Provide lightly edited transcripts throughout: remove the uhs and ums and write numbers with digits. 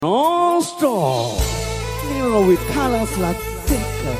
Non-stop, Nero with colors like thicker.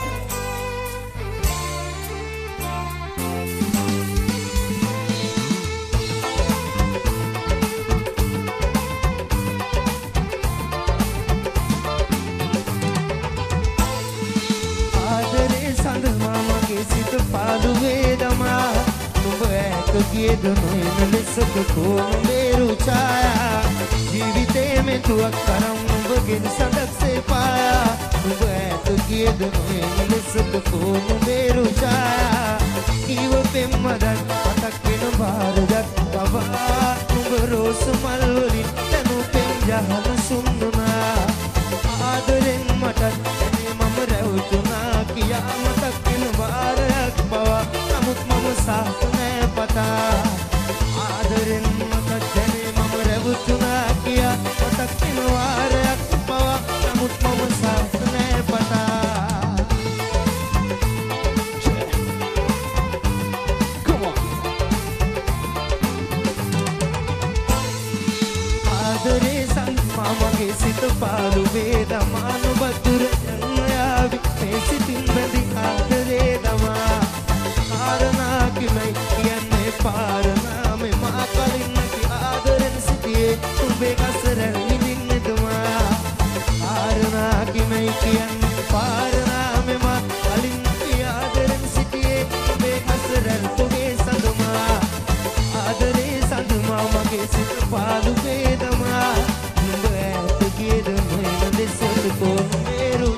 ආදරේ සඳ මාමගේ සිත පාළුවේ දමා නුඹ ඇත ගියද නොයන ලෙසක කොම මේරු ඡායා ජීවිතේ මෙතුවක් තරම් නුඹගෙන් සඳක්සේ පායා නුඹ ඇත ගියද නොයන ලෙසක කොම මේරු ඡායා ඊව පෙම්මදන් මතක් වෙන බාරගත් පවා නුඹ රෝස මල් වලින් තනු පෙම් ජහන සුන්දුනා ආදරෙන් මටත් මම රැවටුනා කියා මතක් වෙන බාරයක් බව නමුත් මම සාහස නෑ පතා ආදරෙන් මතක් දැනේ මම රැවටුනා කියා මතක් වෙන වාරයක් බව නමුත් මම සාහස නෑ පතා ආදරේ සං මමගේ සිත පාළු වේදමා නුඹ දුර යන්නාවි මේ සිතින් බැඳි ආදරේ දමා කාරණා කිමයි කියන්නේ පාරණාමේ මා කලින් නැති ආදරෙන් සිටියේ උඹේ කසරන් විඳින්න දමා කාරණා කිමයි කියන්නේ පාරණාමේ මා කලින් නැති ආදරෙන් සිටියේ උඹේ කසරන් පුගේ සඳමා ආදරේ සඳමා මගේ සිත පාළු වේදමා නුඹ ඇත ගියද නොයන දෙසට කොමේරු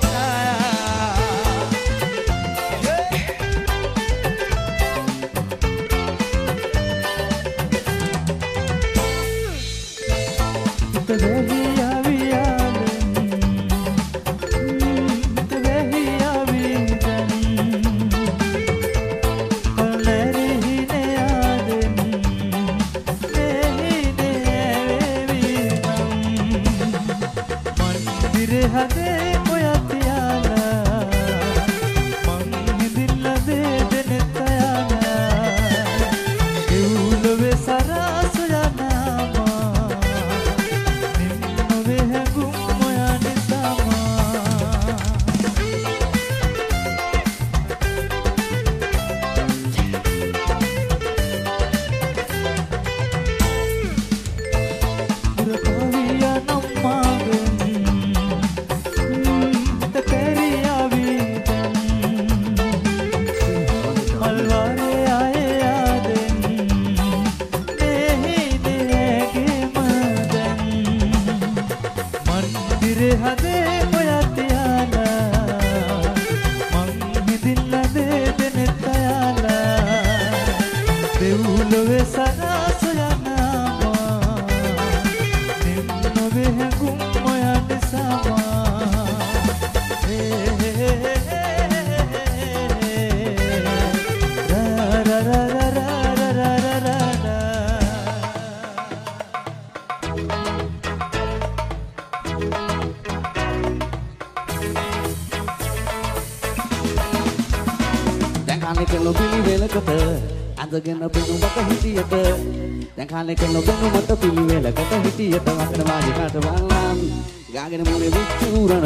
අදගෙන බිනුමක හිටියට දැන් කාලේ කෙල්ල බිනුමට පිළිවෙලකට හිටියට වකන වාගේ කාට වල්ලන් ගාගෙන මුනේ විචූරන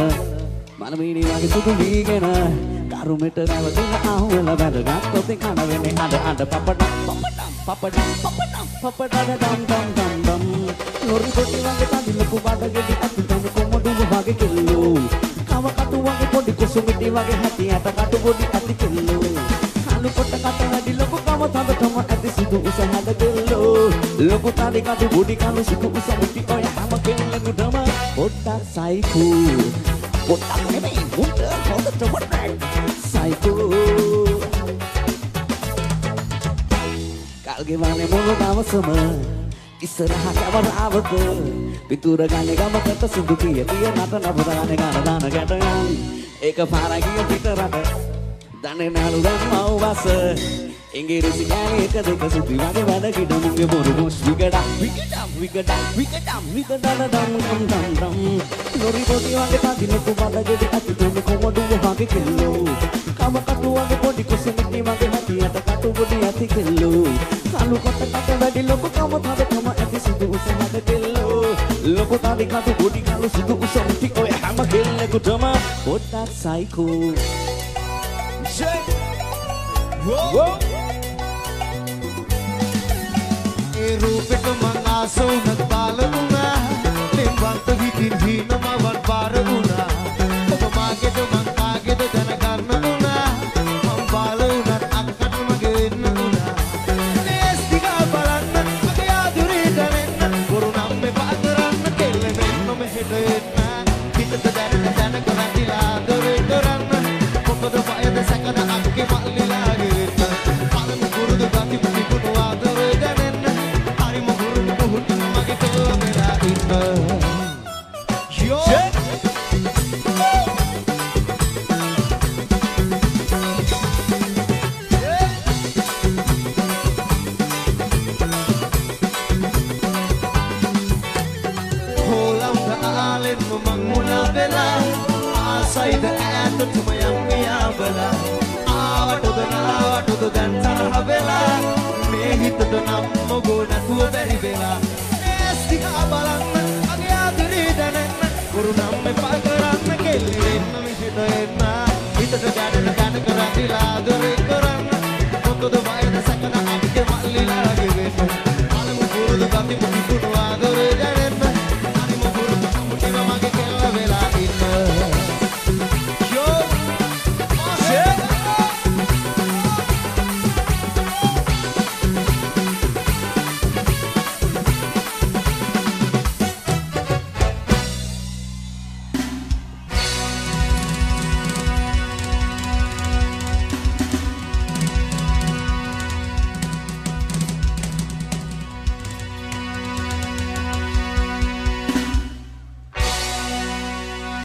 මනමීනි වගේ සුදු වීගෙන කරුමෙට නැවතුන අහුවල බැඳගත්තොත් කන වෙන්නේ අඬ පපඩම් ඩම් ඩම් ලොරි පොටි වගේ තදි ලොකු බඩගෙඩි අතුතන කොමඩු වගේ කෙල්ලෝ කව කටු වගේ පොඩි කුසුමිටි වගේ හැටියට කටු පොඩි ඇති කෙල්ලෝ කොට කට වැඩි ලොකු කම තඹටම ඇති සුදු උස හැද කෙල්ලෝ ලොකු තාඩි කටු බුඩි කඳු සුදු උස මුටි ඔය හැම කෙල්ලෙකුටම පොඩ්ඩක් සයිකෝ පොඩ්ඩක් නෙමෙයි මුට හොදට පොඩ්ඩක් සයිකෝ කල්ගෙවන්නේ මොන දවසම ඉස්සරහ කැමරාවක පිටුර ගන්නේ ගමකට සුදු පිය නට නබුදානේ ගාන දාන ගැටයන් ඒක පාරයි ගිය පිටරට දන්නේ නැලු දැන් මව්වස ඉංග්‍රීසි කෑලි එක දෙක සුදි වගේ වැඩ කිඩ මුගේ බොරු මොස් විකඩම් ඩම් ලොරි පොඩි වගේ තාති ලොකු බඩගෙඩි අති තුන කොමඩු වගේ කෙල්ලෝ කම කටු වගේ පොඩි කුසෙමිටි වගේ හැටියට කටු පොඩි ඇති කෙල්ලෝ කලු කොට කට වැඩි ලොකු කම තද කම ඇති සුදු උස හද කෙල්ලෝ ලොකු තාලි කටු බොඩි කළු සුදු උසම්ටි ඔය හැම කෙල්ලෙකුටම පොඩ්ඩක් සයිකෝ ඒ රූපෙට මං ආසවුනක් පාලුණා දෙම්වන්ත හිතින් හීනමවන් පාර වුණා ඔබ මාගෙද මං කාගෙද දැනගන්න උනා මං බාල වුණත් අක්කට මගේ වෙන්න උනා නේස් දිගා බලන්න මගේ ආදුරේ දැනෙන්න බොරු නම් මෙපා කරන්න කෙල්ල මෙන්න මෙහෙට එන්න හිතට දැන කරදිලා දොරේ කරන්න මොකද බයද සැකද අක්කේ මල්ලිලා ගෙන්න පළමු කුරුදු ගති මුනිකුණු ආදරේ දැනෙන්න හරිම හුරුදු පුහුණු මගේ තෝමලා ඉන්න Sayda ääntö tumayan miyabala Aawatudu dan tarha vela Me hitadu nammo go natuwa beri vela